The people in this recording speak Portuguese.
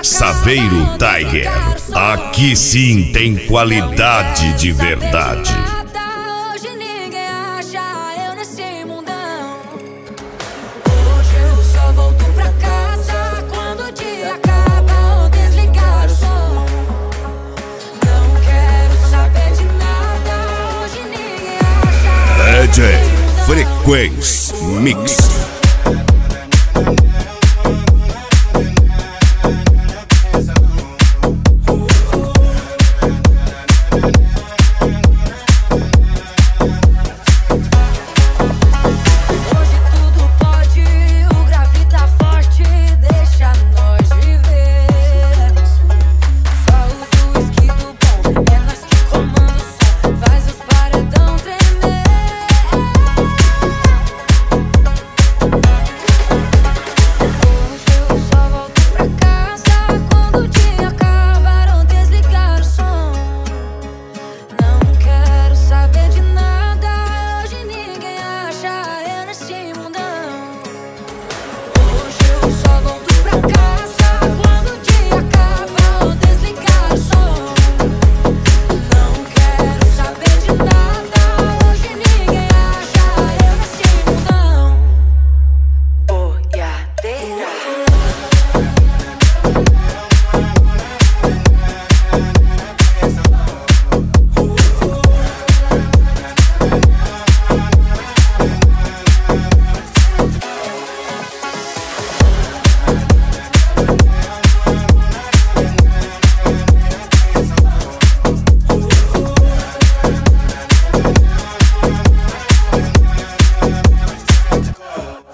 Saveiro Tiger. Aqui sim tem qualidade de verdade. Hoje ninguém acha eu nesse mundão. Hoje eu só volto pra casa quando o dia acaba ou desligar o som. Não quero saber de nada. Hoje ninguém acha. DJ Frequência Mix.